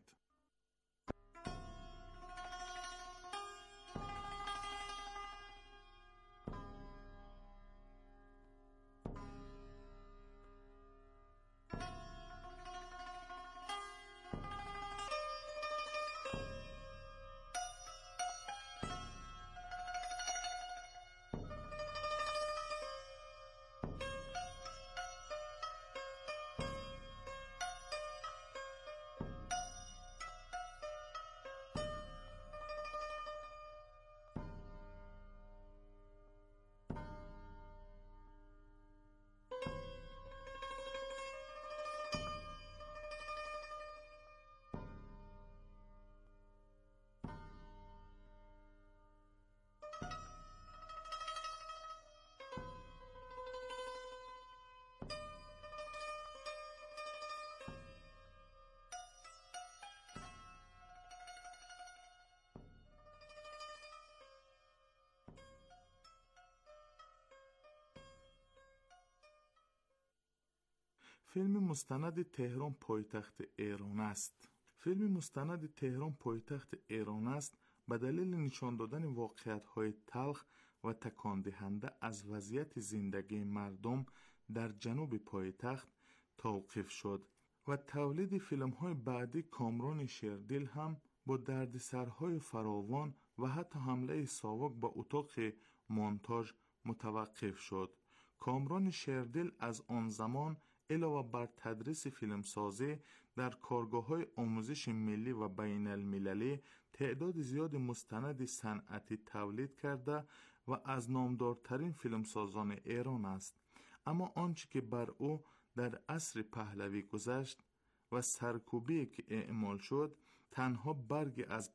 فیلم مستند تهران پایتخت ایران است. فیلم مستند تهران پایتخت ایران است به دلیل نشان دادن واقعیت‌های تلخ و تکان دهنده از وضعیت زندگی مردم در جنوب پایتخت توقیف شد و تولید فیلم‌های بعدی کامران شیردل هم با دردسرهای فراوان و حتی حمله ساواک به اتاق مونتاژ متوقف شد. کامران شیردل از آن زمان علاوه بر تدریس فیلمسازی در کارگاه‌های آموزش ملی و بین المللی تعداد زیاد مستند صنعتی تولید کرده و از نامدارترین فیلمسازان ایران است. اما آنچه که بر او در عصر پهلوی گذشت و سرکوبی که اعمال شد تنها برگ از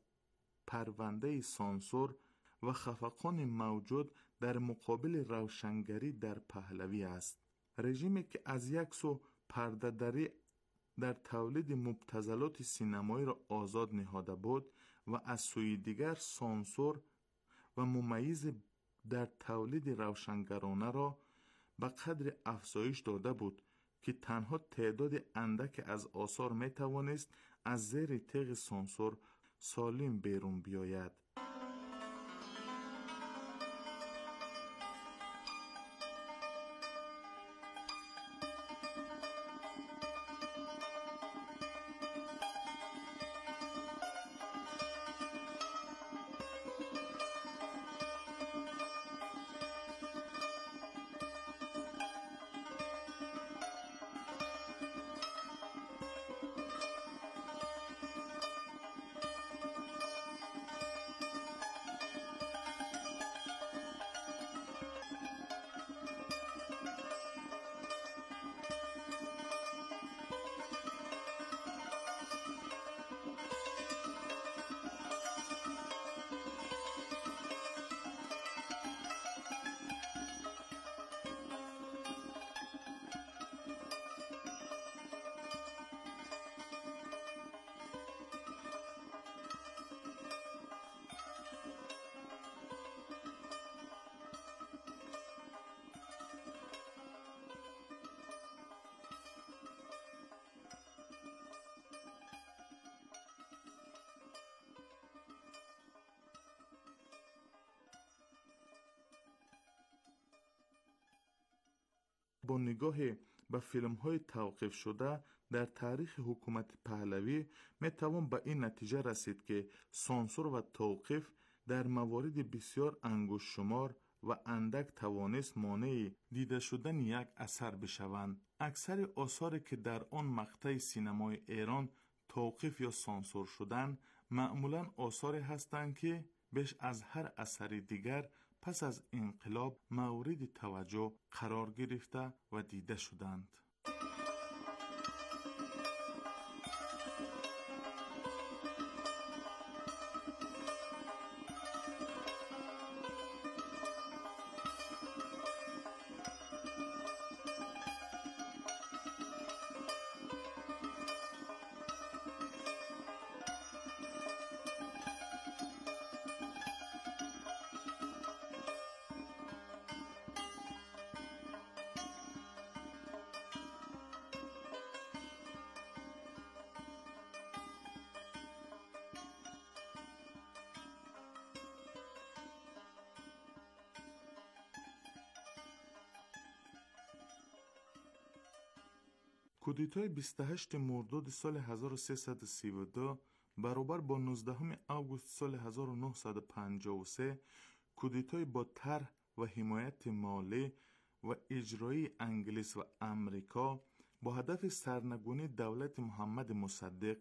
پرونده سانسور و خفقان موجود در مقابل روشنگری در پهلوی است. رژیمی که از یک سو پرده‌دری در تولید مبتذلات سینمایی را آزاد نهاده بود و از سوی دیگر سانسور و ممیز در تولید روشنگرانه را به قدر افزایش داده بود که تنها تعداد اندک از آثار می توانست از زیر تیغ سانسور سالم بیرون بیاید. با نگاه به فیلم های توقیف شده در تاریخ حکومت پهلوی می توان به این نتیجه رسید که سانسور و توقیف در موارد بسیار انگشت شمار و اندک توانست مانع دیده شدن یک اثر بشوند. اکثر آثاری که در آن مقطع سینمای ایران توقیف یا سانسور شدند معمولاً آثاری هستند که بیش از هر اثر دیگر پس از انقلاب مورد توجه قرار گرفته و دیده شدند. کودتای بیست و هشتم مرداد سال هزار و سیصد و سی و دو برابر با نوزدهم آگوست سال هزار و نهصد و پنجاه و سه کودتای با طرح و حمایت مالی و اجرایی انگلیس و امریکا با هدف سرنگونی دولت محمد مصدق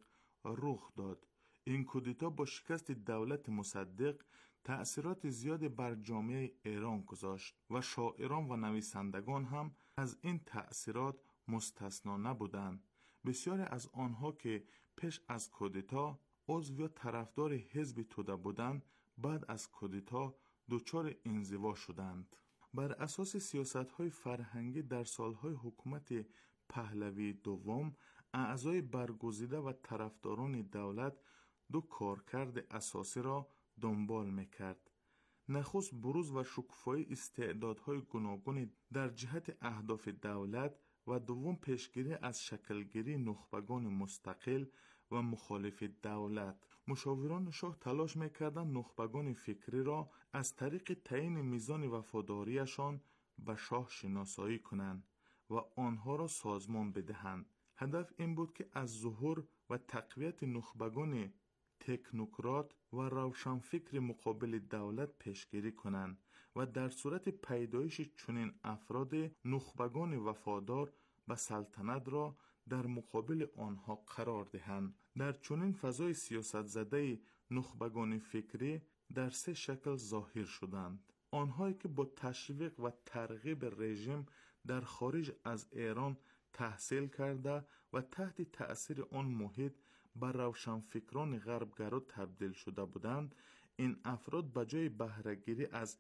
رخ داد. این کودتا با شکست دولت مصدق تأثیرات زیادی بر جامعه ایران گذاشت و شاعران و نویسندگان هم از این تأثیرات مستثنا نبودند. بسیاری از آنها که پیش از کودتا عضو یا طرفدار حزب توده بودند بعد از کودتا دچار انزوا شدند. بر اساس سیاست‌های فرهنگی در سالهای حکومت پهلوی دوم اعضای برگزیده و طرفداران دولت دو کارکرد اساسی را دنبال می‌کرد. نخست بروز و شکوفایی استعدادهای گوناگون در جهت اهداف دولت و دوم پیشگیری از شکلگیری نخبگان مستقل و مخالف دولت. مشاوران شاه تلاش می‌کردند نخبگان فکری را از طریق تعیین میزان وفاداریشان به شاه شناسایی کنند و آنها را سازمان بدهند. هدف این بود که از ظهور و تقویت نخبگان تکنوکرات و روشنفکر مقابل دولت پیشگیری کنند و در صورت پیدایش چنین افراد نخبگان وفادار به سلطنت را در مقابل آنها قرار دهند. در چنین فضای سیاست زده نخبگان فکری در سه شکل ظاهر شدند. آنهایی که با تشویق و ترغیب رژیم در خارج از ایران تحصیل کرده و تحت تأثیر آن محیط بر روشنفکران غربگرا تبدیل شده بودند، این افراد به جای بهره‌گیری از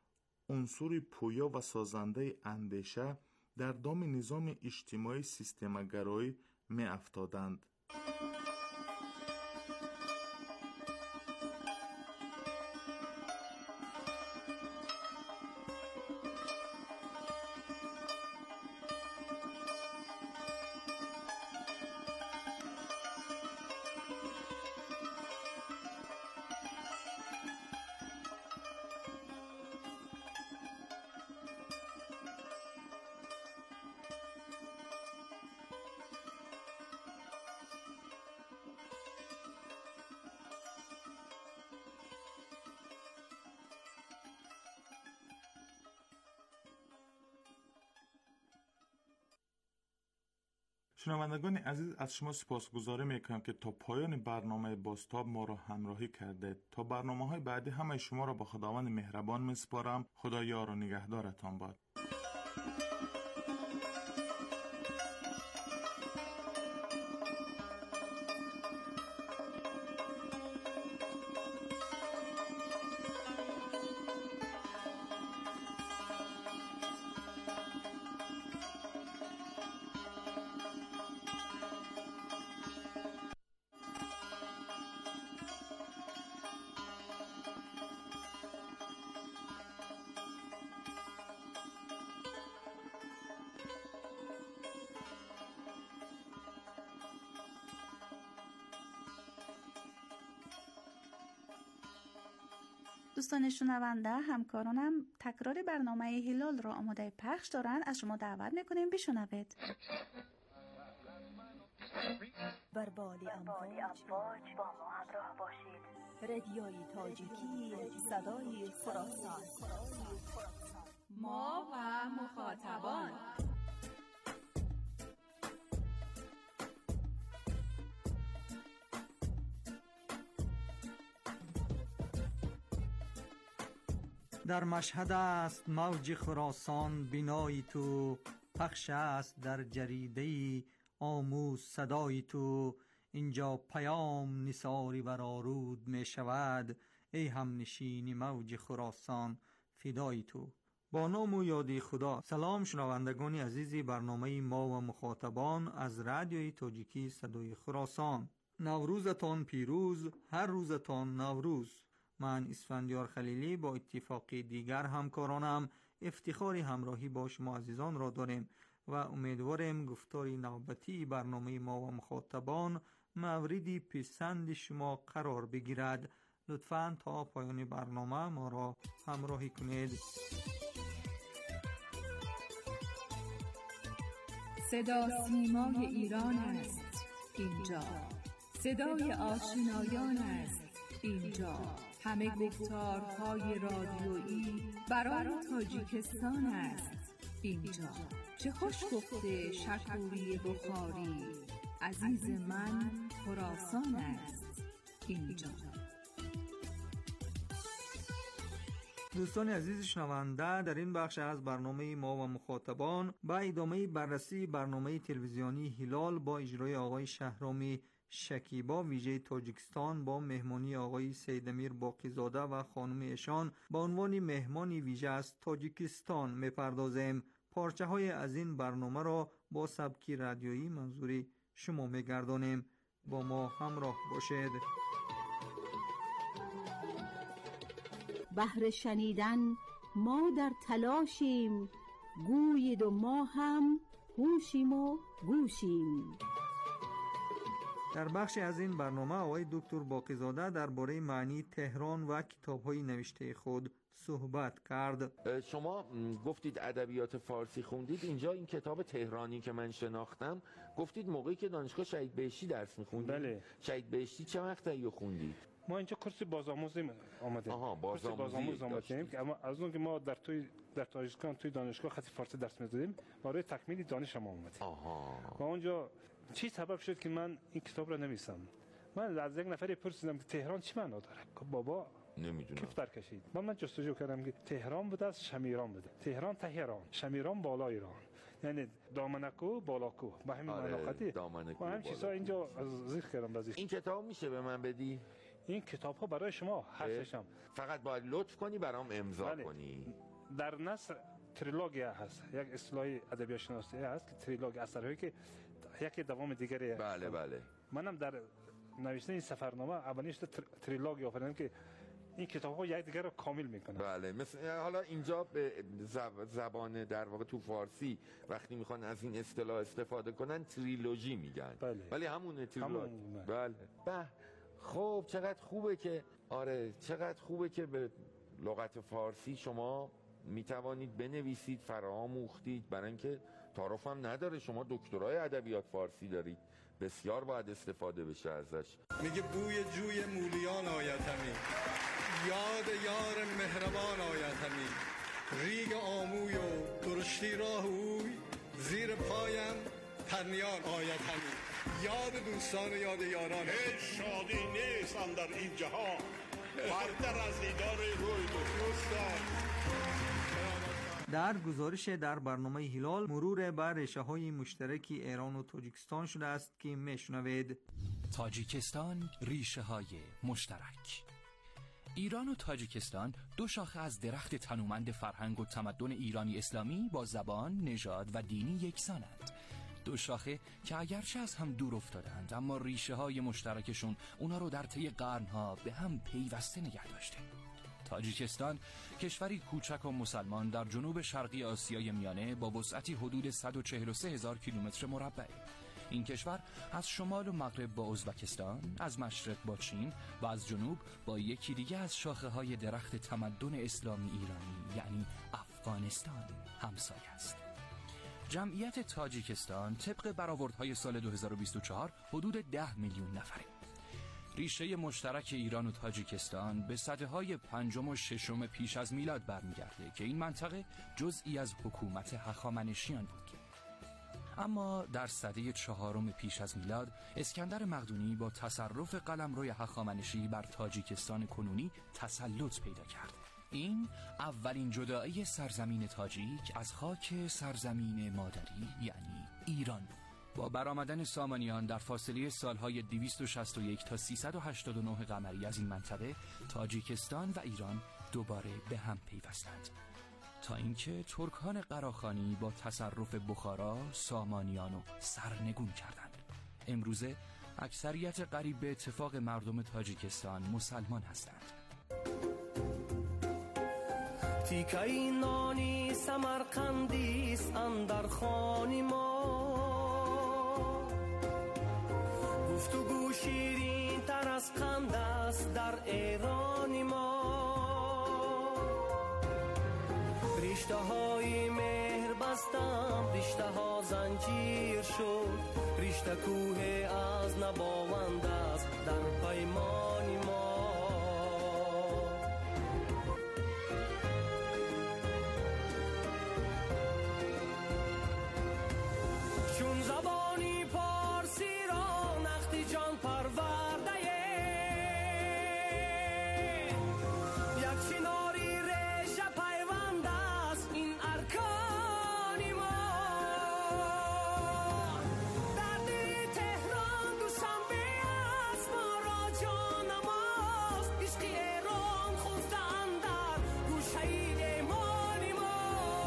عنصر پویا و سازنده اندیشه در دام نظام اجتماعی سیستمگرایی می افتادند. شنوندگان عزیز، از شما سپاسگزاری میکنم که تا پایان برنامه بازتاب ما را همراهی کردید. تا برنامه های بعدی همه شما را به خداوند مهربان میسپارم. خدا یار و نگهدارتان باد. دوستان شنونده، همکارانم تکرار برنامه هلال را آماده پخش دارند. از شما دعوت میکنیم بشنوید. بر بال امواج با ما همراه باشید. رادیوی تاجیکی، صدای خراسان. ما و مخاطبان. در مشهد است موج خراسان بینای تو، پخش است در جریده آموز صدای تو. اینجا پیام نثاری بر آرود می شود، ای هم نشینی موج خراسان فدای تو. با نام و یادی خدا. سلام شنوندگان عزیزی برنامه ما و مخاطبان از رادیوی تاجیکی صدای خراسان. نوروزتان پیروز، هر روزتان نوروز. من اسفندیار خلیلی با اتفاقی دیگر همکارانم افتخار همراهی با شما عزیزان را داریم و امیدواریم گفتاری نوبتی برنامه ما و مخاطبان موردی پسند شما قرار بگیرد. لطفاً تا پایان برنامه ما را همراهی کنید. صدا سیمای ایران است اینجا، صدای آشنایان است اینجا، همه گفتارهای رادیویی برای تاجیکستان است اینجا. چه خوش گفته شکوری بخاری، عزیز من خراسان است اینجا. دوستان عزیز شنونده، در این بخش از برنامه ما و مخاطبان با ادامه بررسی برنامه تلویزیونی هلال با اجرای آقای شهرامی شکیبا ویژه تاجیکستان با مهمانی آقای سیدامیر باقیزاده و خانم ایشان با عنوان مهمانی ویژه از تاجیکستان میپردازیم. پارچه های از این برنامه را با سبکی رادیویی منظوری شما میگردانیم. با ما همراه باشید. بهر شنیدن ما در تلاشیم، گویید و ما هم هوشیم و گوشیم. در بخش از این برنامه آقای دکتر باقیزاده درباره معنی تهران و کتاب‌های نوشته خود صحبت کرد. شما گفتید ادبیات فارسی خوندید. اینجا این کتاب تهرانی که من شناختم گفتید موقعی که دانشگاه شهید بهشتی درس می‌خوندید. بله. شهید بهشتی چه وقتی رو خوندید؟ ما اینجا کورس بازآموزی آمدیم. آها، بازآموزی, بازآموزی آمدیم که اما از اون که ما در توی در تاجیکستان توی دانشگاه خط فارسی درس می‌دادیم، برای تکمیل دانش ما اومدیم. آها. و اونجا چی سبب شد که من این کتاب را نویسم؟ من از یک نفری پرسیدم که تهران چی معنا داره؟ بابا نمیدونم. کفتر کشید. من من جستجو کردم که تهران بوده از شمیران بوده. تهران تهران، شمیران بالا ایران. یعنی دامنکو بالاکو. با همین آره، مناقتی. دامنکو. با هم چیزا اینجا ذکر کردم بعضی. این کتاب میشه به من بدی؟ این کتاب ها برای شما هستشم. فقط باید لطف کنی برام امضا بله. کنی. در نثر تریلوگیا هست. یک اصطلاح ادبیات شناسی هست که تریلوگ اثرهایی که یکی دوام دیگری. بله بله. منم در نوشتن این سفرنامه اولینش تریلوگ آفریدم که این کتاب‌ها یک دیگر رو کامل میکنن. بله. مثل حالا اینجا به زبان در واقع تو فارسی وقتی میخوان از این اصطلاح استفاده کنن تریلوژی میگن. بله. ولی همونه تریلوگ. همون. بله. به خب چقدر خوبه که آره چقدر خوبه که به لغت فارسی شما میتوانید بنویسید، فراآموختید، برای اینکه تعارف هم نداره. شما دکترای ادبیات فارسی دارید، بسیار باید استفاده بشه ازش. میگه بوی جوی مولیان آید همی، یاد یار مهربان آید همی، ریگ آموی و درشتی راه اوی، زیر پایم پرنیان آید همی، یاد دوستان و یاد یاران. هیچ شادی نیست اندر این جهان برتر از دیدار روی دوستان. در گزارش در برنامه هلال مرور بر ریشه‌های مشترک ایران و تاجیکستان شده است که میشنوید. تاجیکستان ریشه‌های مشترک. ایران و تاجیکستان دو شاخه از درخت تنومند فرهنگ و تمدن ایرانی اسلامی با زبان، نژاد و دینی یکسانند. دو شاخه که اگرچه از هم دور افتادند اما ریشه های مشترکشون اونا رو در طی قرنها به هم پیوسته نگه داشته. تاجیکستان کشوری کوچک و مسلمان در جنوب شرقی آسیای میانه با وسعتی حدود صد و چهل و سه هزار کیلومتر مربع. این کشور از شمال و مغرب با ازبکستان، از مشرق با چین و از جنوب با یکی دیگه از شاخه‌های درخت تمدن اسلامی ایرانی یعنی افغانستان همسایه است. جمعیت تاجیکستان طبق برآوردهای سال دو هزار و بیست و چهار حدود ده میلیون نفره. ریشه مشترک ایران و تاجیکستان به سده‌های پنجم و ششم پیش از میلاد برمیگرده که این منطقه جزئی از حکومت هخامنشیان بود. اما در سده چهارم پیش از میلاد اسکندر مقدونی با تصرف قلمروی هخامنشی بر تاجیکستان کنونی تسلط پیدا کرد. این اولین جدایی سرزمین تاجیک از خاک سرزمین مادری یعنی ایران بود. با برآمدن سامانیان در فاصله سالهای دویست و شصت و یک تا سیصد و هشتاد و نه قمری از این منطقه، تاجیکستان و ایران دوباره به هم پیوستند تا اینکه ترکان قراخانی با تصرف بخارا سامانیان رو سرنگون کردند. امروزه اکثریت قریب به اتفاق مردم تاجیکستان مسلمان هستند. تیکای نانی سمرقندیست اندر خانی ما، گفتگو شیرین تر از قند است در ایرانی ما. رشته های مهر بستم، رشته ها زنجیر شد، رشته کوه از نباوند است در پیمانی ما. چون زبانی پارسی را نختی جان پرورده، یک چناری ریشه پیوند است این ارکانی ما. در دل تهران دوشنبه است ما را جان ماست، عشق ایران خفته اندر گوشه ایمانی ما.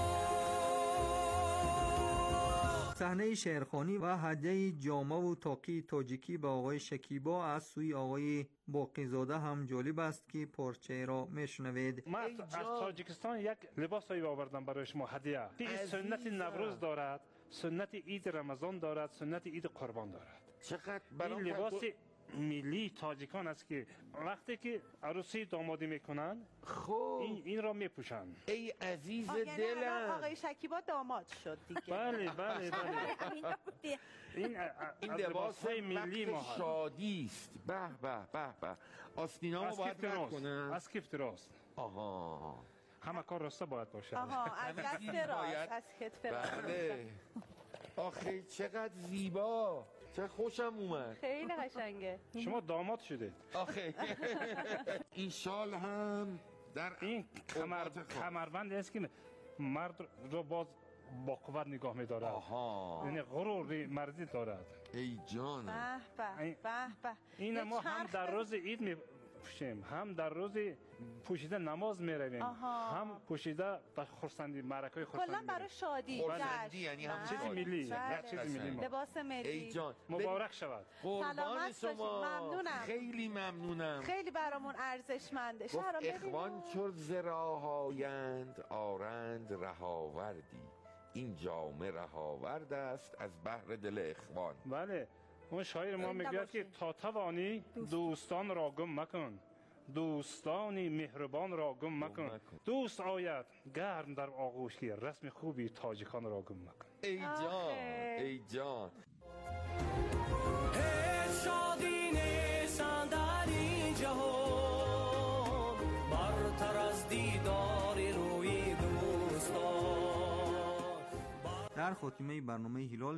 صحنه شعرخوانی و هدیه جامه و تاقی تاجیکی به آقای شکیبا از سوی آقای باقیزاده هم جالب است که پارچه را میشنوید. من از تاجیکستان یک لباسایی آوردم برای شما هدیه. این سنت نوروز دارد، سنت عید رمضان دارد، سنت عید قربان دارد. چقدر این لباس ملی تاجیکان است که وقتی که عروسی دامادی میکنن خب این این را میپوشن. ای عزیز دلم، آقای شکیبا داماد شد دیگه. بله بله بله. این این لباس ملی ما شادی است. به به به به. آستینامو باید رد کنم. از کیف راست. آها. همه کار راسته باید باشه. آها از دست راست، از کتف راست. بله. آخه چقدر زیبا. چه خوشم اومد. خیلی قشنگه. شما داماد شدید. آخه این شال هم در این کمر کمربند است که مرد رو باز با قوت نگاه می‌دارد. آها. یعنی غرور مردی دارد. ای جان. به به به به. این ما هم در روز عید می پوشیم، هم در روز پوشیده نماز میرویم، هم پوشیده در خرسندی معرکه خرسندی. کلا برای شادی. خرسندی یعنی هم چیزی ملی، یک چیزی ملی. لباس ملی. ای جان. مبارک شود. قربان شما. ممنونم. خیلی ممنونم. خیلی برامون ارزشمنده. شهرام اخوان چون زراهایند آرند رهاوردی، این جامه رهاورد است از بحر دل اخوان. بله. اون شاعر ما میگه که تا توانی دوستان را گم مکن، دوستانی مهربان را گم مکن. دوست آید گرم در آغوش که رسم خوبی تاجیکان را گم مکن. ای جان ای جان. شادی نیستن در این جهان، برتر از دیدار روی دوستان. در خاتمه برنامه هلال